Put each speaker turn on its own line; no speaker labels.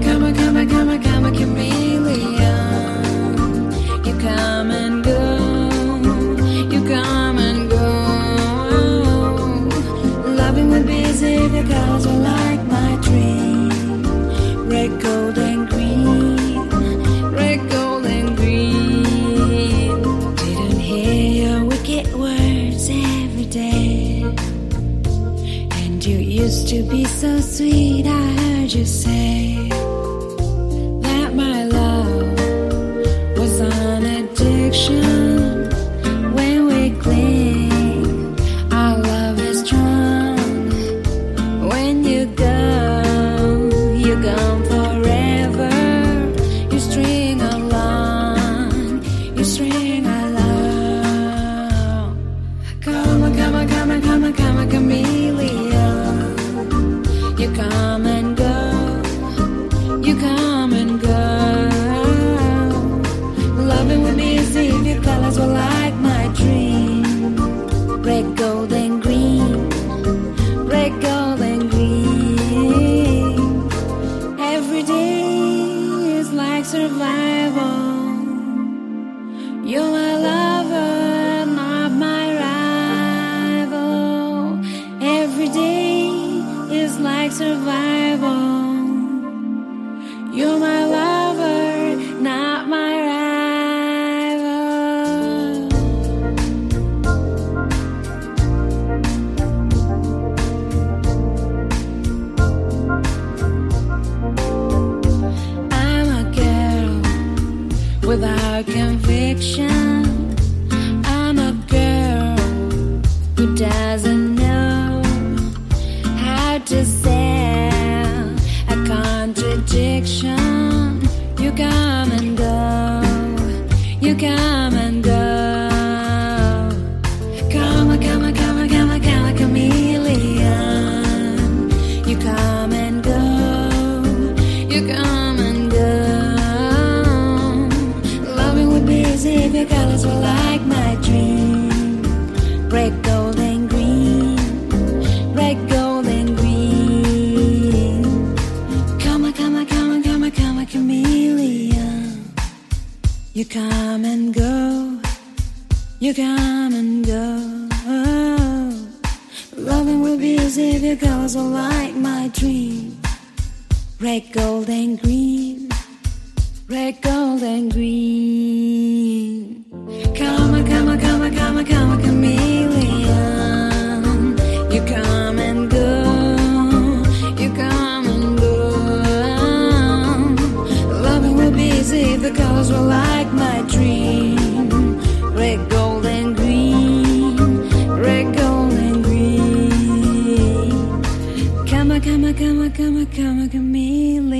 come a chameleon. You come and go, you come and go. Loving will be easy if your colors were like my dream. Red, gold and green, red, gold and green. Didn't hear your wicked words every day. And you used to be so sweet, I heard you say that my love was an addiction. When we cling, our love is strong. When you go, you're gone forever. You string along, you string along. Come a chameleon. You come and go, you come and go. Loving would be easy if your colors were like my dream. Red, gold and green, red, gold and green. Every day is like survival. You're my lover, not my rival. Every day is like survival. You're my lover, not my rival. I'm a girl without conviction. I'm a girl who doesn't know how to sell a contradiction. You come and go, you come and go. Come a chameleon. You come and go, you come and go. Loving would be easy if your colors were like my dream. Red, gold and green, red, gold and green. Come a chameleon. You come and go, you come and go. Loving will be easy if your colors were like my dream. Red, gold and green, red, gold and green. Come a chameleon. You come and go, you come and go. Loving will be easy if the colors were like my dream. Red, gold and green, red, gold and green. Come a chameleon.